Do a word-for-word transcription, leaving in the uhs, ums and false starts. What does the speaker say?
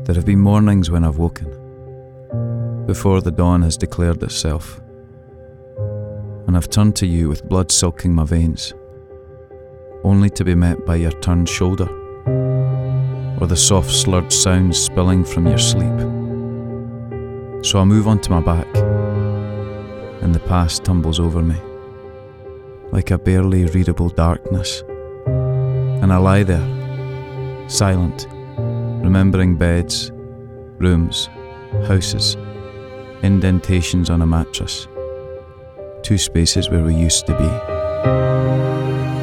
There have been mornings when I've woken, before the dawn has declared itself, and I've turned to you with blood sulking my veins, only to be met by your turned shoulder, or the soft slurred sounds spilling from your sleep. So I move onto my back, and the past tumbles over me, like a barely readable darkness, and I lie there, silent, remembering beds, rooms, houses, indentations on a mattress, two spaces where we used to be.